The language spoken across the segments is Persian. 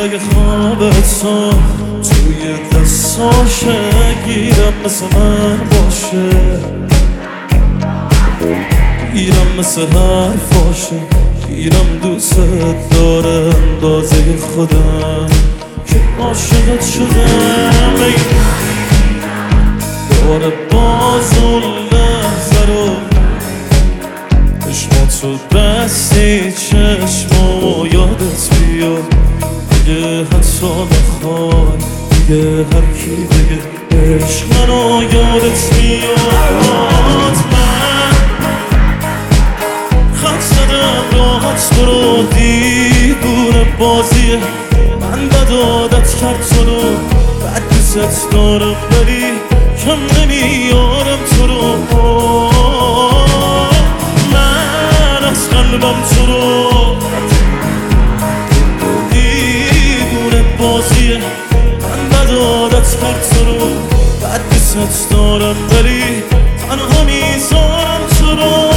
اگه خوابتو توی دستاشه گیرم مثل من باشه، گیرم مثل حرفاشه، گیرم دوست داره اندازه خودم که عاشقت شدم. دوباره باز اون لحظه رو چشماتو بستی چشمامو یادت بیاد. دیگه حتی نخوای دیگه هر کی بگه عشق منو یادت بیاد. من خط زدم راحت تو رو دیوونه بازیه، من بد عادت کرد تو رو بد دوست دارم ولی کم نمیارم تو رو. من از قلبم تو رو دیوونه بازیه، من بد عادت کرد تو رو بد دوست دارم ولی تنها میذارم تو رو.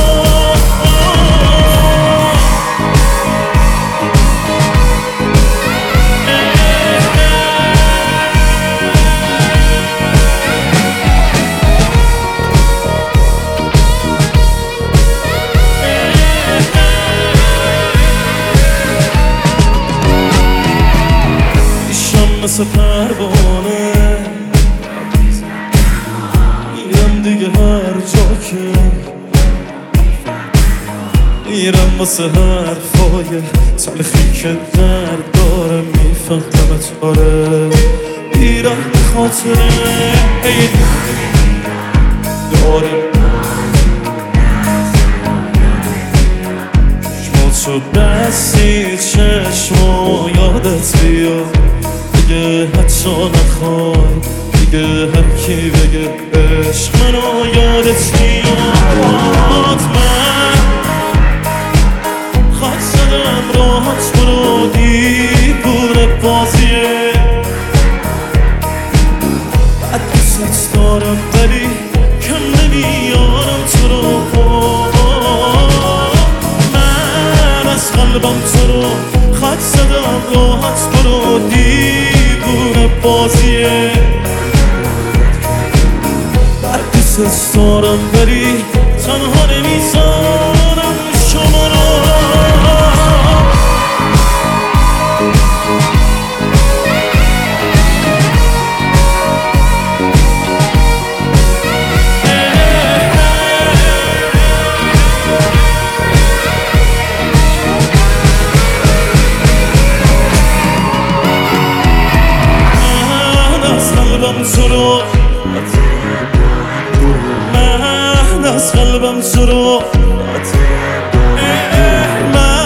مثل پروانه میرم دیگه هر جا که میرم واسه حرفای تلخی که درد داره میفهمت. آره میرم به خاطره داره چشماتو بستی چشمو یادت بیاد. دیگه حتی نخوای دیگه هر کی بگه عشق منو یادت میاد. من خط زدم راحت برو دیوونه بازیه، بد دوست دارم ولی کم نمیارم تو رو. من از قلبم تو رو خط زدم راحت برو دیوونه بازیه، بد دوست دارم ولی تنها نمیذارم شما رو. من از قلبم تو رو